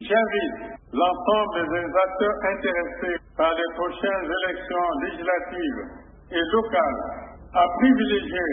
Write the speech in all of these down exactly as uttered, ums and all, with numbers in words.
J'invite l'ensemble des acteurs intéressés par les prochaines élections législatives et locales à privilégier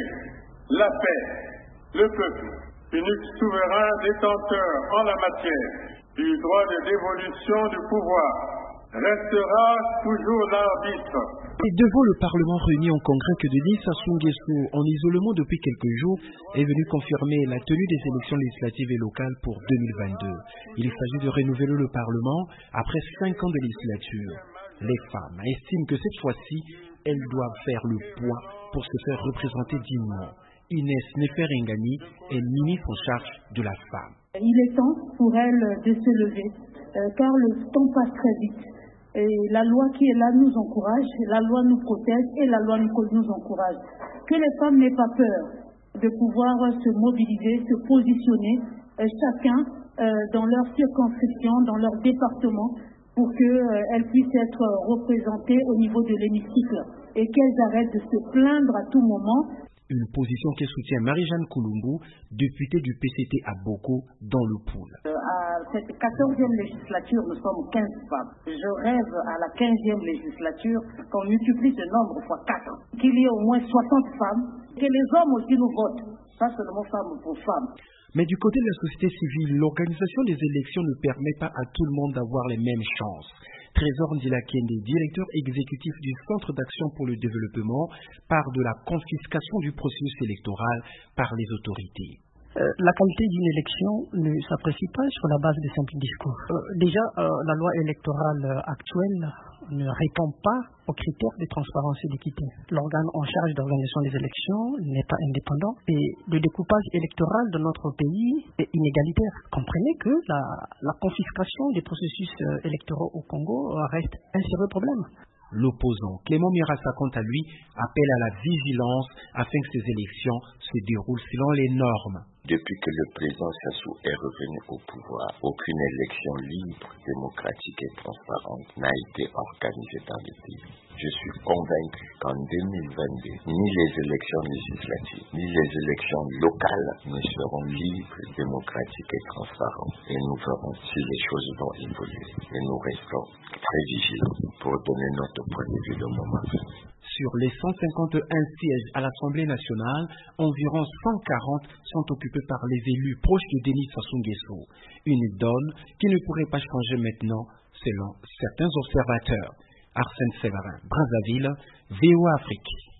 la paix, le peuple, unique souverain détenteur en la matière du droit de dévolution du pouvoir, restera toujours l'arbitre. Et devant le Parlement réuni en congrès que Denis Sassou Nguesso, en isolement depuis quelques jours, est venu confirmer la tenue des élections législatives et locales pour deux mille vingt-deux. Il s'agit de renouveler le Parlement après cinq ans de législature. Les femmes estiment que cette fois-ci, elles doivent faire le poids pour se faire représenter dignement. Inès Neferengani est ministre en charge de la femme. Il est temps pour elle de se lever, euh, car le temps passe très vite. Et la loi qui est là nous encourage, la loi nous protège et la loi nous, nous encourage. Que les femmes n'aient pas peur de pouvoir se mobiliser, se positionner, euh, chacun euh, dans leur circonscription, dans leur département, pour qu'elles euh, puissent être représentées au niveau de l'hémicycle et qu'elles arrêtent de se plaindre à tout moment. Une position que soutient Marie-Jeanne Koulumbu, députée du P C T à Boko, dans le Poul. Euh, à cette quatorzième législature, nous sommes quinze femmes. Je rêve à la quinzième législature qu'on multiplie ce nombre fois quatre. Qu'il y ait au moins soixante femmes, que les hommes aussi nous votent, pas seulement femmes pour femmes. Mais du côté de la société civile, l'organisation des élections ne permet pas à tout le monde d'avoir les mêmes chances. Trésor Ndilakende, directeur exécutif du Centre d'action pour le développement, parle de la confiscation du processus électoral par les autorités. Euh, la qualité d'une élection ne s'apprécie pas sur la base de simples discours. Euh, déjà, euh, la loi électorale actuelle ne répond pas aux critères de transparence et d'équité. L'organe en charge d'organisation des élections n'est pas indépendant et le découpage électoral de notre pays est inégalitaire. Comprenez que la, la confiscation des processus électoraux au Congo reste un sérieux problème. L'opposant Clément Mirassa, quant à lui, appelle à la vigilance afin que ces élections se déroulent selon les normes. Depuis que le président Sassou est revenu au pouvoir, aucune élection libre, démocratique et transparente n'a été organisée dans le pays. Je suis convaincu qu'en deux mille vingt-deux, ni les élections législatives, ni les élections locales ne seront libres, démocratiques et transparentes. Et nous verrons si les choses vont évoluer. Et nous restons très vigilants pour donner notre point de vue de moment. Sur les cent cinquante et un sièges à l'Assemblée nationale, environ cent quarante sont occupés par les élus proches de Denis Sassou Nguesso. Une donne qui ne pourrait pas changer maintenant, selon certains observateurs. Arsène Séverin, Brazzaville, V O A Afrique.